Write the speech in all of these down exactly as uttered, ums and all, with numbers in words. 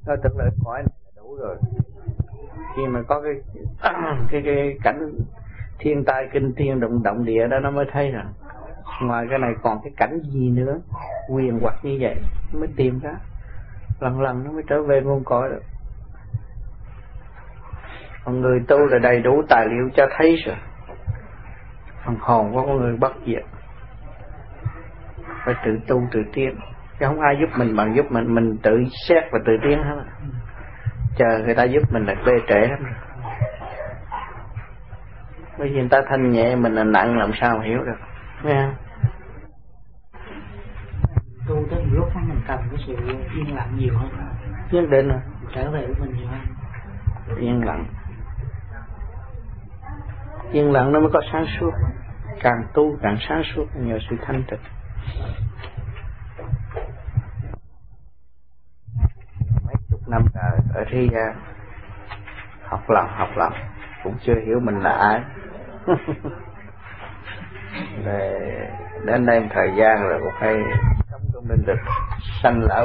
Nó tưởng là cõi này là đủ rồi. Khi mà có cái cái cái cảnh thiên tai kinh thiên động động địa đó nó mới thấy rằng ngoài cái này còn cái cảnh gì nữa quyền hoặc như vậy, nó mới tìm ra, lần lần nó mới trở về nguồn cội được. Còn người tu là đầy đủ tài liệu cho thấy rồi, phần hồn của con người bất diệt, phải tự tu tự tiến, chứ không ai giúp mình bằng giúp mình, mình tự xét và tự tiến hết. Chờ người ta giúp mình là bê trễ lắm rồi. Bởi vì người ta thanh nhẹ, mình là nặng, làm sao mà hiểu được, nghe không? Tu tới lúc đó mình cần cái sự yên lặng nhiều hơn, nhất định rồi, trở về với mình nhiều hơn. Yên lặng, yên lặng nó mới có sáng suốt, càng tu càng sáng suốt nhờ sự thanh tịnh. Mấy chục năm trời ở thế gian học lòng học lòng cũng chưa hiểu mình là ai. Để đến đây một thời gian rồi cũng phải sống trong linh lực sanh lão,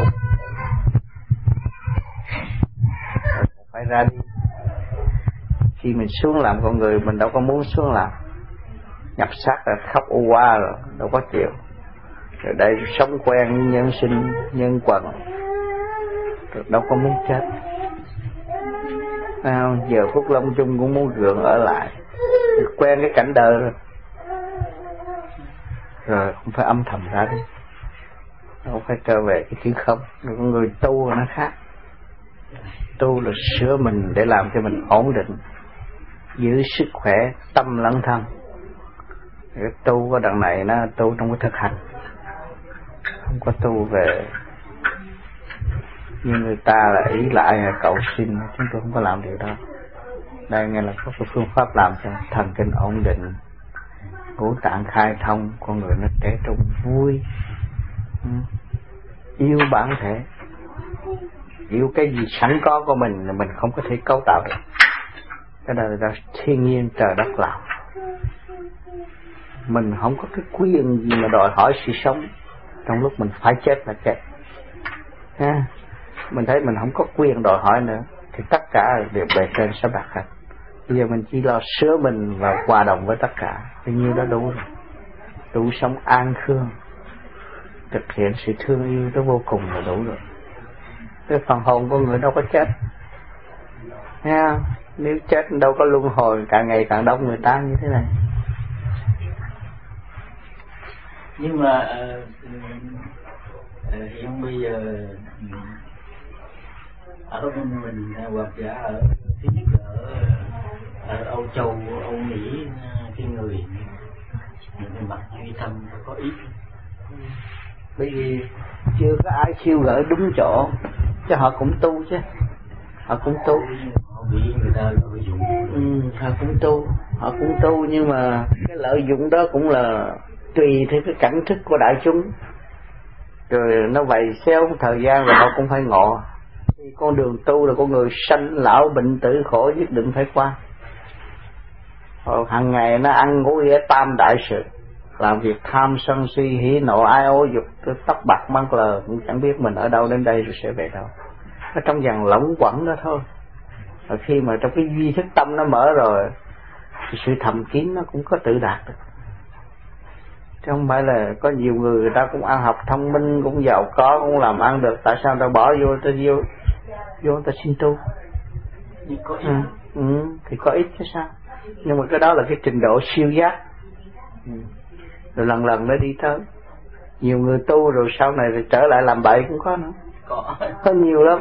cũng phải ra đi. Khi mình xuống làm con người mình đâu có muốn xuống làm, nhập xác là khóc u qua rồi, đâu có chịu. Rồi đây sống quen nhân sinh nhân quần, rồi đâu có muốn chết. À, giờ phút lâm chung cũng muốn gượng ở lại, quen cái cảnh đời rồi, rồi cũng phải âm thầm ra đi, không phải trở về cái chữ không. Rồi con người tu nó khác, tu là sửa mình để làm cho mình ổn định, giữ sức khỏe tâm lẫn thân. Cái tu có đằng này nó tu trong cái thực hành, không có tu về như người ta là ý lại hay cầu xin, chúng tôi không có làm điều đó. Đây nghe là có cái phương pháp làm cho thần kinh ổn định, ngũ tạng khai thông, con người nó trẻ trung vui, yêu bản thể, yêu cái gì sẵn có của mình là mình không có thể cấu tạo được. Cái đó là thiên nhiên trời đất làm, mình không có cái quyền gì mà đòi hỏi sự sống trong lúc mình phải chết là chết. Ha, mình thấy mình không có quyền đòi hỏi nữa thì tất cả đều bề trên sắp đặt hết. Bây giờ mình chỉ lo sửa mình và hòa đồng với tất cả, thì như đó đủ rồi, đủ sống an khương, thực hiện sự thương yêu tới vô cùng là đủ rồi. Cái phần hồn của người đâu có chết, nha. Nếu chết đâu có luân hồi càng ngày càng đông người ta như thế này. Nhưng mà uh, hiện bây giờ ở bên mình hoặc giả ở thứ nhất là ở, ở Âu Châu, Âu Mỹ, cái người những mặt duy tâm có ít, bởi vì chưa có ai khiêu gợi đúng chỗ, chứ họ cũng tu chứ, họ cũng tu, họ bị người ta lợi dụng. Ừ, họ cũng tu, họ cũng tu nhưng mà cái lợi dụng đó cũng là tùy theo cái cảnh thức của đại chúng, rồi nó vậy xéo thời gian rồi họ cũng phải ngộ. Con đường tu là con người sanh lão bệnh tử khổ nhất định phải qua. Rồi hàng ngày nó ăn ngủ nghĩa tam đại sự, làm việc tham sân si hỉ nộ ái ố dục, cái tóc bạc mắt lờ cũng chẳng biết mình ở đâu đến đây rồi sẽ về đâu. Nó trong dàn lẫn quẩn đó thôi. Và khi mà trong cái duy thức tâm nó mở rồi thì sự thầm kín nó cũng có tự đạt được. Chứ không phải là có nhiều người người ta cũng ăn học thông minh, cũng giàu có, cũng làm ăn được, tại sao ta bỏ vô ta vô vô ta xin tu? Có ít. Ừ, ừ, thì có ít chứ sao? Nhưng mà cái đó là cái trình độ siêu giác. Ừ. Rồi lần lần nó đi tới. Nhiều người tu rồi sau này rồi trở lại làm bậy cũng có nữa. Có. Có nhiều lắm.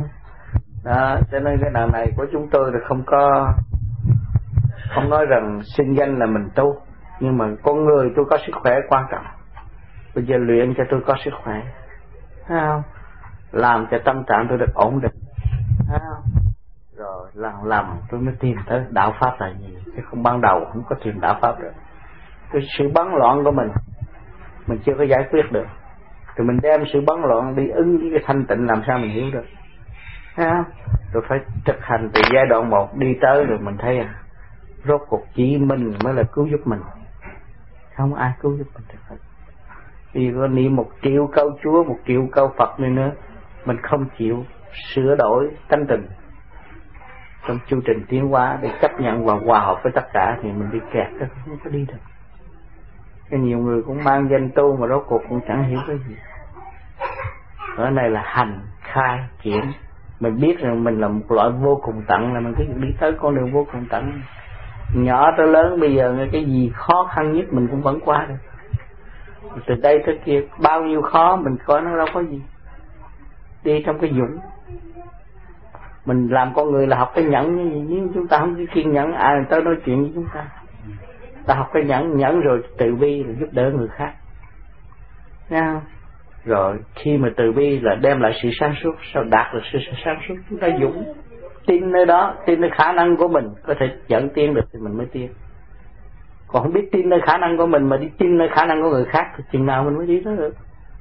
Đó, cho nên cái đàn này của chúng tôi là không có, không nói rằng xưng danh là mình tu, nhưng mà con người tôi có sức khỏe quan trọng. Bây giờ luyện cho tôi có sức khỏe, thấy không? Làm cho tâm trạng tôi được ổn định, thấy không? Rồi lần lần tôi mới tìm tới đạo pháp là gì, chứ không ban đầu không có tìm đạo pháp được. Cái sự bấn loạn của mình mình chưa có giải quyết được, thì mình đem sự bấn loạn đi ứng với cái thanh tịnh, làm sao mình hiểu được, thấy không? Rồi phải thực hành từ giai đoạn một đi tới rồi mình thấy à, rốt cuộc chỉ mình mới là cứu giúp mình, không ai cứu giúp mình được. Vì có niệm một triệu câu Chúa, một triệu câu Phật này nữa, mình không chịu sửa đổi tánh tình trong chương trình tiến hóa để chấp nhận và hòa hợp với tất cả, thì mình bị kẹt đó, không có đi được. Cái nhiều người cũng mang danh tu mà rốt cuộc cũng chẳng hiểu cái gì. Ở này là hành khai triển, mình biết rằng mình là một loại vô cùng tận, là mình cứ đi tới con đường vô cùng tận. Nhỏ tới lớn bây giờ cái gì khó khăn nhất mình cũng vẫn qua được. Từ đây tới kia bao nhiêu khó mình coi nó đâu có gì. Đi trong cái dũng. Mình làm con người là học cái nhẫn, nhưng chúng ta không có kiên nhẫn ai à, tới nói chuyện với chúng ta. Ta học cái nhẫn, nhẫn rồi từ bi là giúp đỡ người khác. Nghe không? Rồi khi mà từ bi là đem lại sự sáng suốt. Sao đạt được sự sáng suốt? Chúng ta dũng, tin nơi đó, tin nơi khả năng của mình có thể dẫn tiến được thì mình mới tiến. Còn không biết tin nơi khả năng của mình mà đi tin nơi khả năng của người khác thì chừng nào mình mới đi đó được.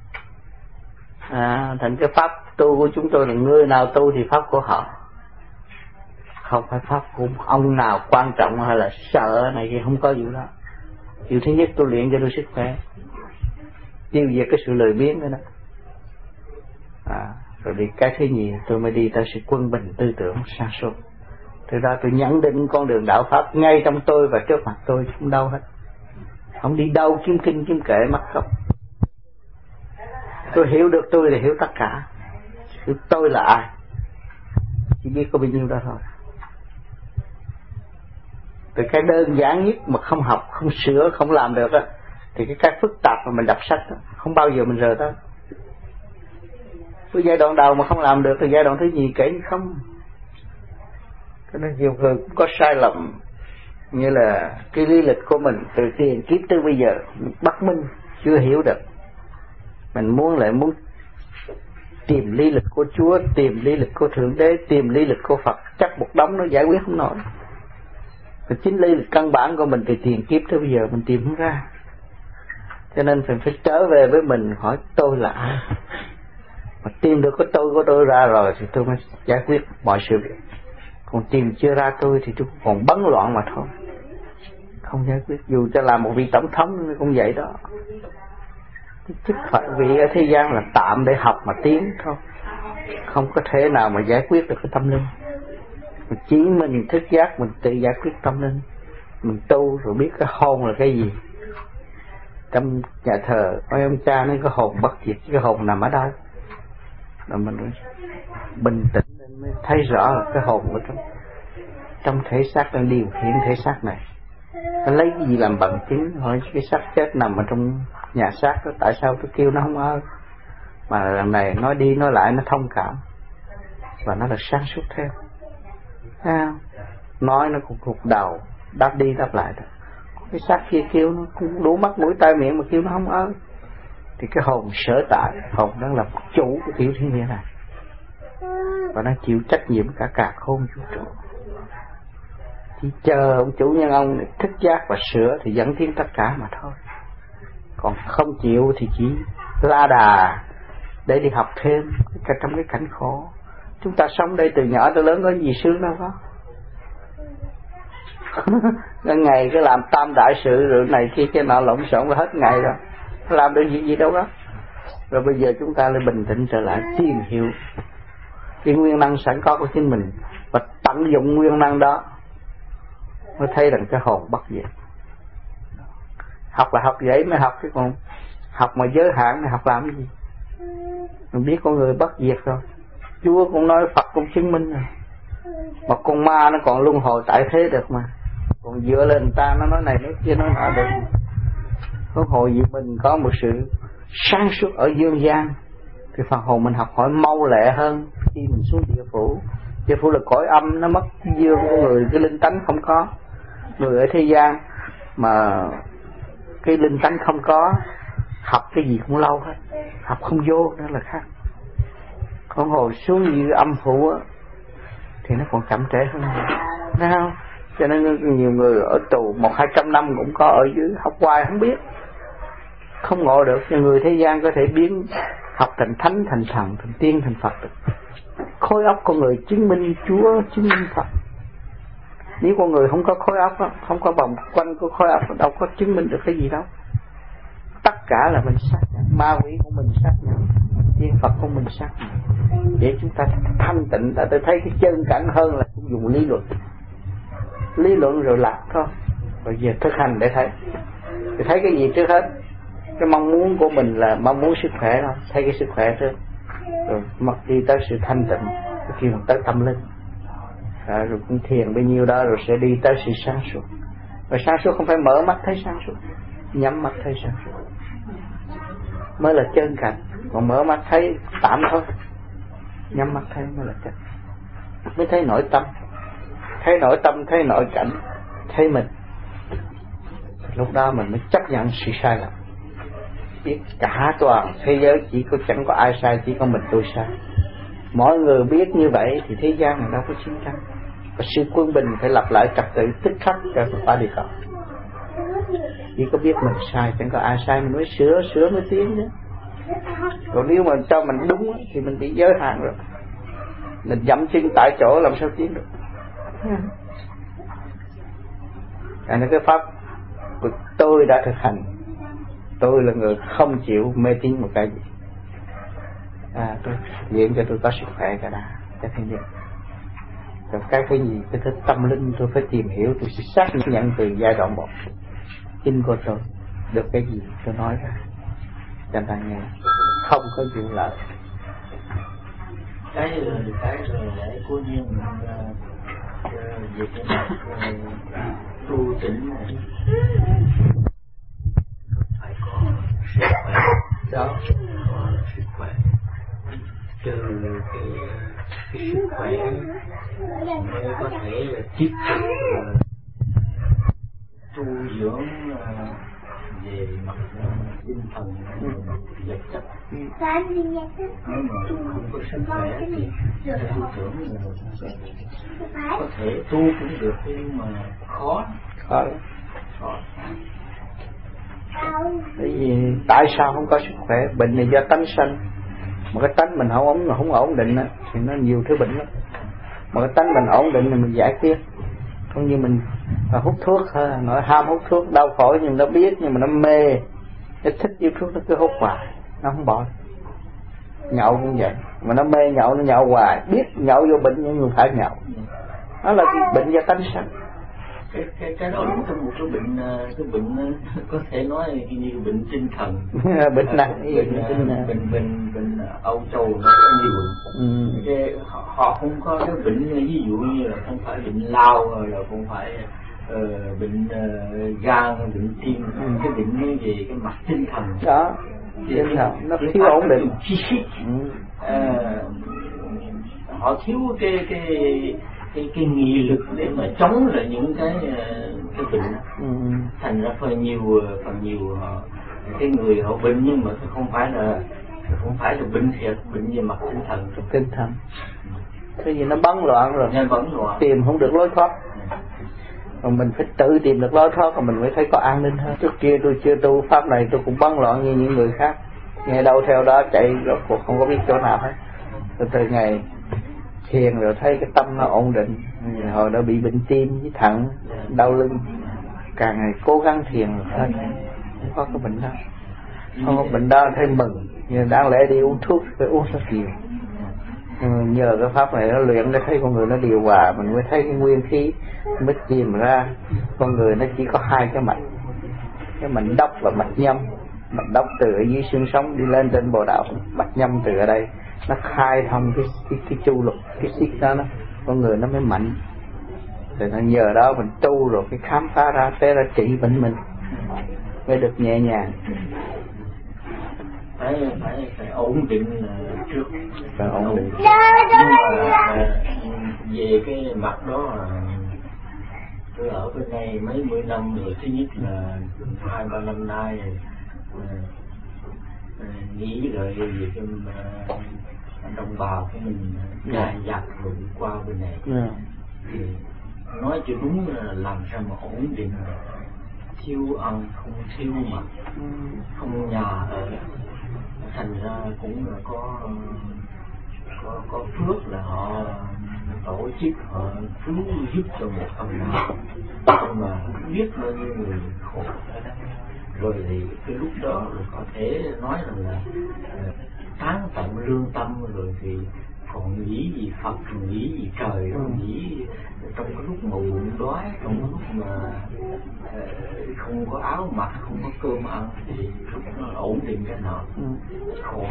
À, thành cái pháp tu của chúng tôi là người nào tu thì pháp của họ, không phải pháp của ông nào quan trọng hay là sợ này kia, không có gì đó. Điều thứ nhất tôi luyện cho tôi sức khỏe, tiêu diệt cái sự lười biếng đó, đó. À, rồi đi cái thứ nhì tôi mới đi tới sự quân bình tư tưởng sáng suốt. Từ đó tôi nhận định con đường đạo pháp ngay trong tôi và trước mặt tôi, không đâu hết, không đi đâu kiếm kinh kiếm kệ mắc khóc. Tôi hiểu được tôi thì hiểu tất cả. Hiểu tôi là ai chỉ biết có bao nhiêu đó thôi. Từ cái đơn giản nhất mà không học, không sửa, không làm được á, thì cái cái phức tạp mà mình đọc sách đó, không bao giờ mình rời tới. Cái giai đoạn đầu mà không làm được thì giai đoạn thứ gì kể không. Cho nên nhiều người cũng có sai lầm, như là cái lý lịch của mình từ tiền kiếp tới bây giờ bất minh, chưa hiểu được. Mình muốn lại muốn tìm lý lịch của Chúa, tìm lý lịch của Thượng Đế, tìm lý lịch của Phật, chắc một đống nó giải quyết không nổi. Và chính lý lịch căn bản của mình từ tiền kiếp tới bây giờ mình tìm không ra. Cho nên phải, phải trở về với mình, hỏi tôi là ai. Mà tìm được cái tôi của tôi ra rồi thì tôi mới giải quyết mọi sự việc. Còn tìm chưa ra tôi thì tôi còn bấn loạn mà thôi, không giải quyết. Dù cho làm một vị tổng thống cũng vậy đó. Chức phận vị ở thế gian là tạm để học mà tiến thôi, không có thể nào mà giải quyết được cái tâm linh. Mình chỉ mình thức giác mình tự giải quyết tâm linh. Mình tu rồi biết cái hồn là cái gì. Trong nhà thờ nói ông cha nói cái hồn bất diệt, cái hồn nằm ở đâu. Rồi mình bình tĩnh nên mới thấy rõ là cái hồn ở trong trong thể xác đang điều khiển thể xác này. Nó lấy cái gì làm bằng chứng? Hỏi cái xác chết nằm ở trong nhà xác đó, tại sao tôi kêu nó không ơi? Mà lần này nói đi nói lại nó thông cảm và nó là sáng suốt theo. À, nói nó cũng gục đầu, đáp đi đáp lại đó. Cái xác kia kêu nó cũng đủ mắt mũi tai miệng mà kêu nó không ơi. Thì cái hồn sở tại, hồn đang là chủ của tiểu thiên địa này và nó chịu trách nhiệm cả cả khôn vũ trụ. Chỉ chờ ông chủ nhân ông để thức giác và sửa thì dẫn tiến tất cả mà thôi. Còn không chịu thì chỉ la đà để đi học thêm trong cái cảnh khổ. Chúng ta sống đây từ nhỏ tới lớn có gì sướng đâu có. Cái ngày cái làm tam đại sự rồi này kia cái nọ lộn xộn là hết ngày rồi, làm được gì gì đâu đó. Rồi bây giờ chúng ta lại bình tĩnh trở lại, tìm hiểu cái nguyên năng sẵn có của chính mình và tận dụng nguyên năng đó, mới thấy rằng cái hồn bất diệt. Học là học vậy mới học, chứ còn học mà giới hạn thì học làm cái gì? Mình biết con người bất diệt rồi, Chúa cũng nói, Phật cũng chứng minh rồi. Mà con ma nó còn luân hồi tại thế được mà, còn dựa lên người ta nó nói này nói kia nói nọ được. Có hồi gì mình có một sự sáng suốt ở dương gian thì phần hồn mình học hỏi mau lẹ hơn khi mình xuống địa phủ. Địa phủ là cõi âm, nó mất dương của người, cái linh tánh không có. Người ở thế gian mà cái linh tánh không có, học cái gì cũng lâu hết, học không vô đó là khác. Còn hồi xuống như âm phủ á thì nó còn chậm trễ hơn nhiều. Thấy không? Cho nên nhiều người ở tù một hai trăm năm cũng có ở dưới, học hoài không biết, không ngộ được. Cho người thế gian có thể biến học thành thánh, thành thần, thành tiên, thành Phật được. Khối óc con người chứng minh Chúa, chứng minh Phật. Nếu con người không có khối óc đó, không có vòng quanh của khối óc, đâu có chứng minh được cái gì đâu. Tất cả là mình xác nhận, ma quỷ của mình xác nhận, tiên Phật của mình xác nhận. để chúng ta thanh tịnh. Ta tôi thấy cái chân cảnh hơn là cũng dùng lý luận, lý luận rồi lạc thôi. Rồi giờ thực hành để thấy, thì thấy cái gì trước hết? Cái mong muốn của mình là mong muốn sức khỏe thôi, thấy cái sức khỏe trước, rồi mất đi tới sự thanh tịnh, cái kia tới tâm linh, à, rồi cũng thiền bấy nhiêu đó, rồi sẽ đi tới sự sáng suốt. Và sáng suốt không phải mở mắt thấy sáng suốt, nhắm mắt thấy sáng suốt mới là chân cảnh. Còn mở mắt thấy tạm thôi, nhắm mắt thấy mới là chân, mới thấy nội tâm, thấy nội tâm, thấy nội cảnh, thấy mình. Lúc đó mình mới chấp nhận sự sai lầm, biết cả toàn thế giới chỉ có chẳng có ai sai, chỉ có mình tôi sai. Mọi người biết như vậy thì thế gian này đâu có chiến tranh, và sự quân bình phải lập lại trật tự tức khắc cho phải đi cầu. Chỉ có biết mình sai, chẳng có ai sai, mình mới sửa, sửa mới tiến chứ. Còn nếu mà cho mình đúng thì mình bị giới hạn rồi, mình dậm chân tại chỗ làm sao tiến được. Cái này cái pháp tôi đã thực hành. Tôi là người không chịu mê tín một cái gì. À, tôi diện cho tôi có sức khỏe cả đã, cái thứ nhất. Rồi cái cái gì, cái thứ tâm linh tôi phải tìm hiểu, tôi sẽ xác nhận từ giai đoạn một. Chính của tôi được cái gì tôi nói ra cho ta nghe, không có chuyện lợi. Cái là cái rồi để cố nhiên mình về cái mặt tu tỉnh này phải có sức khỏe đó, có sức khỏe. Từ cái, cái sức khỏe mới có thể tiếp tục tu dưỡng về mặt tinh thần vật chất. Nếu mà không có sức khỏe thì tư tưởng là có thể tu cũng được, nhưng mà khó khó khó. Bởi vì tại sao không có sức khỏe? Bệnh này do tánh sanh, mà cái tánh mình không ổn, không ổn định đó, thì nó nhiều thứ bệnh lắm. Mà cái tánh mình ổn định thì mình giải quyết. Không như mình hút thuốc ha, nói ham hút thuốc đau phổi nhưng nó biết, nhưng mà nó mê, nó thích yêu thuốc nó cứ hút hoài, nó không bỏ. Nhậu cũng vậy, mà nó mê nhậu nó nhậu hoài, biết nhậu vô bệnh nhưng người phải nhậu. Đó là cái bệnh do tánh sanh. Cái cái cái đó đúng trong một cái bệnh, cái bệnh có thể nói như bệnh tinh thần. Bệnh nặng, bệnh bệnh bệnh bệnh, bệnh Âu Châu nó có nhiều bệnh. Ừ. Cái, họ, họ không có cái bệnh ví dụ như là không phải bệnh lao, rồi là không phải uh, bệnh uh, gan, bệnh tim, ừ. Cái bệnh về cái mặt tinh thần đó, tinh thần nó thiếu ổn định. Ừ. Uh, họ thiếu cái cái cái cái nghị lực để mà chống lại những cái cái bệnh. Ừ. Thành ra phần nhiều phần nhiều họ, cái người họ bệnh nhưng mà không phải là không phải là bệnh thiệt, bệnh về mặt tinh thần. Tinh thần cái gì nó bấn loạn rồi, nó bấn loạn, tìm không được lối thoát. Còn mình phải tự tìm được lối thoát, còn mình mới thấy có an ninh hơn. Trước kia tôi chưa tu pháp này tôi cũng bấn loạn như những người khác, nghe đâu theo đó chạy rồi cũng không có biết chỗ nào hết. Từ từ ngày thiền rồi thấy cái tâm nó ổn định. Hồi đó bị bệnh tim với thận, đau lưng, càng ngày cố gắng thiền rồi thôi, không có cái bệnh đó, không có bệnh đó thấy mừng. Nhưng đáng lẽ đi uống thuốc phải uống rất nhiều. Nhưng nhờ cái pháp này nó luyện để thấy con người nó điều hòa, mình mới thấy cái nguyên khí mới tìm ra con người nó chỉ có hai cái mạch, cái mạch đốc và mạch nhâm. Mạch đốc từ ở dưới xương sống đi lên trên bồ đạo, mạch nhâm từ ở đây nó khai thông cái cái, cái chu lục, cái xích đó, nó con người nó mới mạnh. Rồi nó nhờ đó mình tu rồi cái khám phá ra, thế ra trị bệnh mình mới được nhẹ nhàng. Phải phải phải ổn định trước, phải ổn định. Nhưng mà về cái mặt đó tôi ở bên đây mấy mươi năm rồi, thứ nhất là hai ba năm nay nghĩ rồi về cái đồng bào của mình dài dặt rồi qua bên này. Yeah. Thì nói cho đúng là làm sao mà ổn định, thiếu ăn không thiếu mặc, không nhà ở, thành ra cũng là có có có phước là họ tổ chức họ cứu giúp cho một phần nào, nhưng mà biết bao nhiêu người khổ ở đó. Rồi thì cái lúc đó rồi có thể nói rằng là tán tận lương tâm rồi thì còn nghĩ gì Phật, nghĩ gì trời, rồi nghĩ trong cái lúc mà bụng đói, trong cái lúc mà không có áo mặc, không có cơm ăn thì lúc nó ổn định cái nào khổ.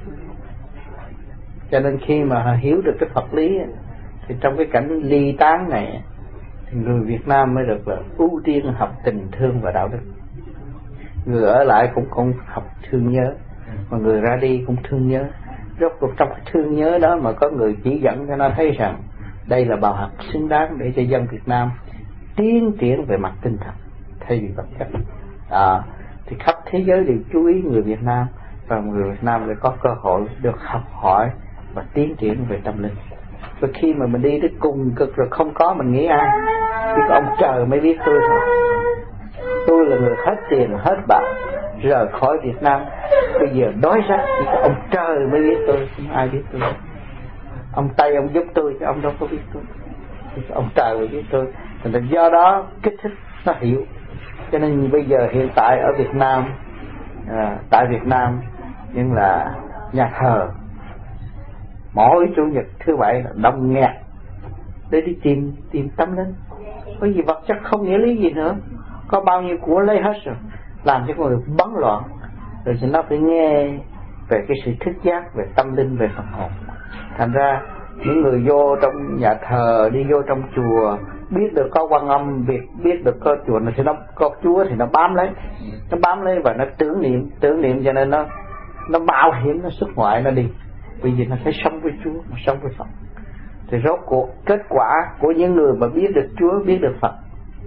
Cho nên khi mà họ hiểu được cái Phật lý thì trong cái cảnh ly tán này thì người Việt Nam mới được là ưu tiên học tình thương và đạo đức. Người ở lại cũng cũng học thương nhớ, mà người ra đi cũng thương nhớ. Rốt cuộc trong cái thương nhớ đó mà có người chỉ dẫn cho nó thấy rằng đây là bài học xứng đáng để cho dân Việt Nam tiến triển về mặt tinh thần thay vì vật chất. À, thì khắp thế giới đều chú ý người Việt Nam, và người Việt Nam lại có cơ hội được học hỏi và tiến triển về tâm linh. Và khi mà mình đi tới cùng cực rồi không có mình nghĩ ai, chỉ có ông trời mới biết tôi thôi. Tôi là người hết tiền hết bạc rời khỏi Việt Nam, bây giờ đói rách, chỉ có ông trời mới biết tôi, không ai biết tôi. Ông Tây ông giúp tôi chứ ông đâu có biết tôi, chỉ có ông trời mới biết tôi. Thành ra do đó kích thích nó hiểu. Cho nên bây giờ hiện tại ở Việt Nam, à, tại Việt Nam nhưng là nhà thờ mỗi chủ nhật thứ bảy là đông nghẹt để đi tìm tìm tâm linh. Bởi vì vật chất không nghĩa lý gì nữa, có bao nhiêu của lấy hết rồi, làm cho con người bấn loạn. Rồi thì nó phải nghe về cái sự thức giác, về tâm linh, về Phật hồn. Thành ra những người vô trong nhà thờ, đi vô trong chùa, biết được có Quan Âm, biết biết được có chùa này thì nó có Chúa thì nó bám lấy, nó bám lấy và nó tưởng niệm, tưởng niệm cho nên nó nó mạo hiểm, nó xuất ngoại, nó đi. Vì vì nó phải sống với Chúa, nó sống với Phật. Thì rốt cuộc kết quả của những người mà biết được Chúa, biết được Phật.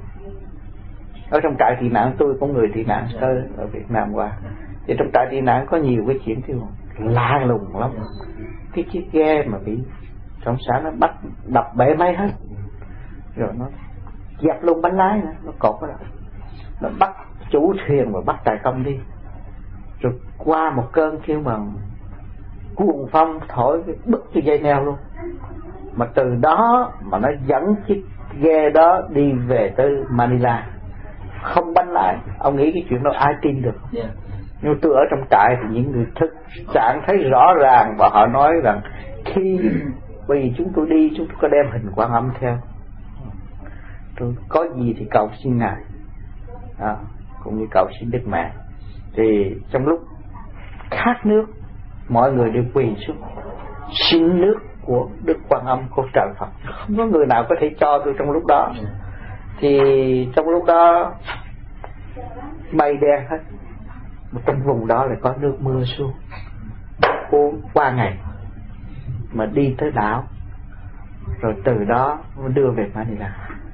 Ở trong trại tị nạn, tôi có người tị nạn tới ở Việt Nam qua, thì trong trại tị nạn có nhiều cái chuyện thì lạ lùng lắm. Cái chiếc ghe mà bị cộng sản nó bắt đập bể máy hết, rồi nó dẹp luôn bánh lái nữa, nó cột đó, nó bắt chủ thuyền và bắt tài công đi. Rồi qua một cơn kêu bằng cuồng phong thổi bứt cái dây neo luôn. Mà từ đó mà nó dẫn chiếc ghe đó đi về tới Manila, không bánh lái. Ông nghĩ cái chuyện đó ai tin được? Yeah. Nhưng tôi ở trong trại thì những người thực trạng thấy rõ ràng, và họ nói rằng khi bởi vì chúng tôi đi, chúng tôi có đem hình Quan Âm theo, tôi có gì thì cầu xin Ngài, à, cũng như cầu xin Đức Mẹ. Thì trong lúc khát nước, mọi người đều quỳ xuống xin nước của Đức Quan Âm, của trời Phật. Không có người nào có thể cho tôi trong lúc đó. Thì trong lúc đó mây đen hết, mà trong vùng đó lại có nước mưa xuống, uống qua ngày mà đi tới đảo, rồi từ đó đưa về Manila.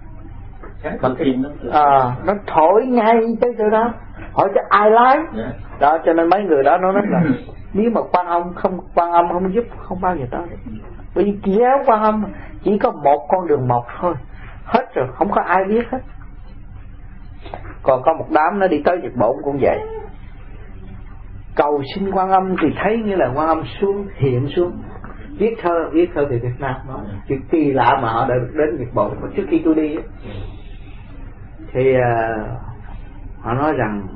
À, nó thổi ngay tới chỗ đó, hỏi cho ai lái. Đó, cho nên mấy người đó nó nói là nếu mà Quan Âm không, Quan Âm không giúp không bao giờ tới. Bởi vì kéo Quan Âm chỉ có một con đường một thôi, hết rồi, không có ai biết hết. Còn có một đám nó đi tới Nhật Bản cũng vậy, cầu xin Quan Âm thì thấy như là Quan Âm xuống, hiện xuống, viết thơ, viết thơ về Việt Nam. Đó chuyện kỳ lạ mà họ đã được đến Nhật Bản. Mà trước khi tôi đi thì uh, họ nói rằng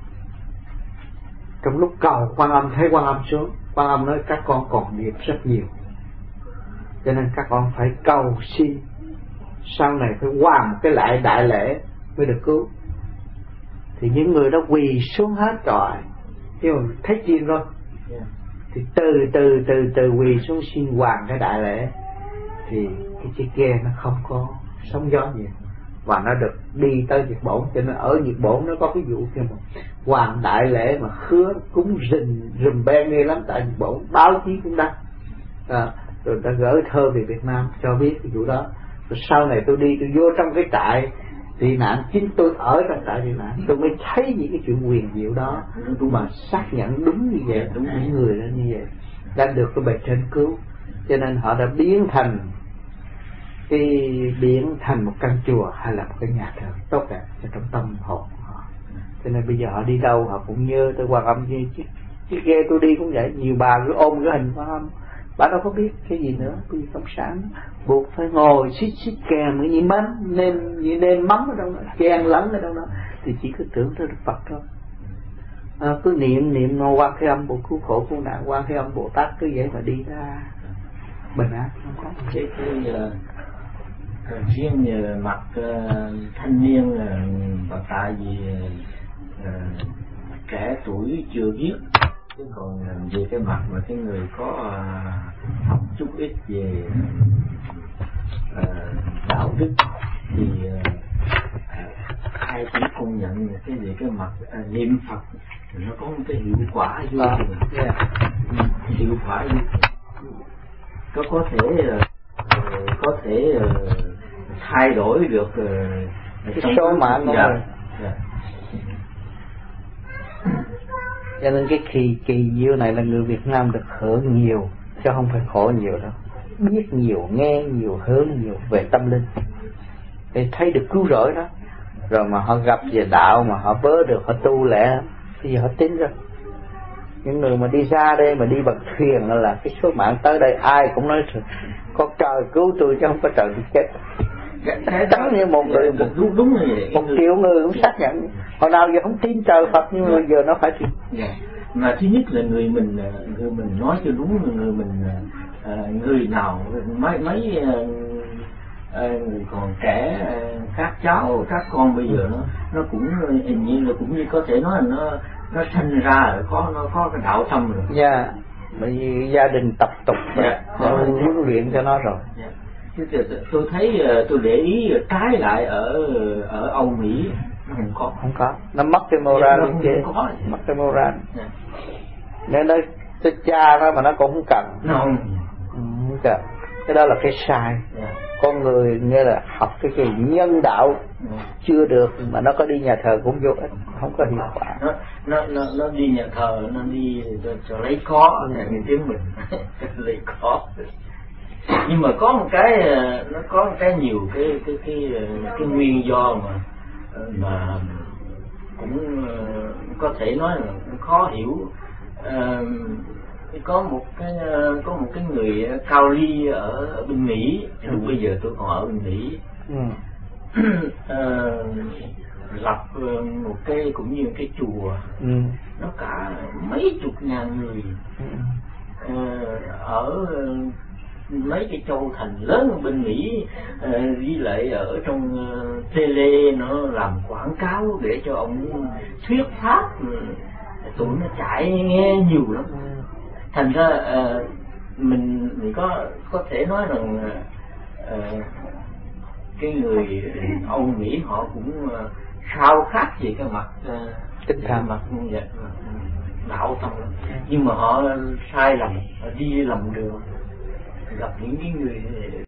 trong lúc cầu Quan Âm, thấy Quan Âm xuống, Quan Âm nói các con còn nghiệp rất nhiều, cho nên các con phải cầu xin sau này phải hoàn một cái lại đại lễ mới được cứu. Thì những người đó quỳ xuống hết rồi, nhưng mà thấy chuyện rồi, thì từ từ từ từ quỳ xuống xin hoàn cái đại lễ, thì cái chiếc ghe nó không có sóng gió gì, và nó được đi tới Nhật Bản. Cho nên ở Nhật Bản nó có cái vụ kia mà hoàn đại lễ mà khứa cúng rình rùm ben ghê lắm. Tại Nhật Bản báo chí cũng đăng, à, rồi ta gửi thơ về Việt Nam cho biết cái vụ đó. Rồi sau này tôi đi, tôi vô trong cái trại tị nạn, chính tôi ở trong trại tị nạn, tôi mới thấy những cái chuyện huyền diệu đó, tôi mà xác nhận đúng như vậy, đúng những người đó như vậy đã được cái bề trên cứu. Cho nên họ đã biến thành cái biến thành một căn chùa hay là một cái nhà thờ tốt đẹp trong tâm hồn họ. Cho nên bây giờ họ đi đâu họ cũng nhớ tới Quan Âm. Như chiếc, chiếc ghe tôi đi cũng vậy, nhiều bà cứ ôm cái hình Quan Âm, bà đâu có biết cái gì nữa. Vì cộng sản buộc phải ngồi xít xít kèm cái gì mắm nên như nên mắm ở đâu đó, kèn lẫn ở đâu đó, thì chỉ cứ tưởng tới Đức Phật thôi. À, cứ niệm niệm Quan Thế Âm Bồ cứu khổ cứu nạn, Quan Thế Âm Bồ Tát, cứ vậy mà đi ra bình an, không có cái cái uh, riêng uh, mặt uh, thanh niên uh, và tại vì uh, trẻ tuổi chưa biết, chứ còn về cái mặt mà cái người có uh, học chút ít về uh, đạo đức thì uh, ai cũng công nhận cái về cái mặt uh, niệm Phật nó có một cái hiệu quả vô cùng, à, yeah. hiệu quả vô cùng. Có có thể uh, có thể uh, thay đổi được uh, cái số mạng của mình. Cho nên cái kỳ kỳ diệu này là người Việt Nam được hưởng nhiều, chứ không phải khổ nhiều đâu. Biết nhiều, nghe nhiều, hưởng nhiều về tâm linh, để thấy được cứu rỗi đó. Rồi mà họ gặp về đạo mà họ bớ được, họ tu lẹ, bây giờ họ tin rồi. Những người mà đi ra đây mà đi bằng thuyền là cái số mạng tới đây ai cũng nói có trời cứu tôi chứ không có trời tôi chết. Trắng như một người một, đúng, đúng rồi, một triệu người cũng xác nhận. Hồi nào giờ không tin trời Phật nhưng mà giờ nó phải tin. Yeah. Mà thứ nhất là người mình người mình nói cho đúng, người mình người nào mấy mấy người còn trẻ, các cháu các con bây giờ nó nó cũng hình như là cũng như có thể nói là nó nó sinh ra rồi có nó có cái đạo tâm rồi. Dạ. Yeah. Bởi vì gia đình tập tục yeah. huấn luyện cho nó rồi. Yeah. Tôi thấy tôi để ý trái lại ở ở Âu Mỹ nó không có, không có, nó mất cái moral, nó chứ có. Mất cái moral. Yeah. Nên nó cái cha nó mà nó cũng không cần. Không. Không cần. Cái đó là cái sai. Yeah. Con người nghe là học cái gì nhân đạo yeah. chưa được mà nó có đi nhà thờ cũng vô ích, không có hiệu quả. Nó nó nó, nó đi nhà thờ, nó đi cho, cho lấy khó, ừ. Nghe tiếng mình lấy khó. Nhưng mà có một cái nó có một cái nhiều cái cái cái cái nguyên do mà mà cũng có thể nói là khó hiểu. À, có một cái có một cái người cao ly ở, ở bên Mỹ, ừ. Lúc bây giờ tôi còn ở bên Mỹ, ừ. à, lập một cái cũng như cái chùa, ừ. Nó cả mấy chục ngàn người, ừ. à, ở mấy cái châu thành lớn ở bên Mỹ, uh, với lại ở trong uh, tele nó làm quảng cáo để cho ông thuyết pháp, tụi nó chạy nghe nhiều lắm. Thành ra uh, mình mình có có thể nói rằng uh, cái người Âu Mỹ họ cũng uh, khao khát về cái mặt uh, tinh thần, mặt uh, đạo tâm lắm. Nhưng mà họ sai lầm, họ đi lầm đường, gặp những cái người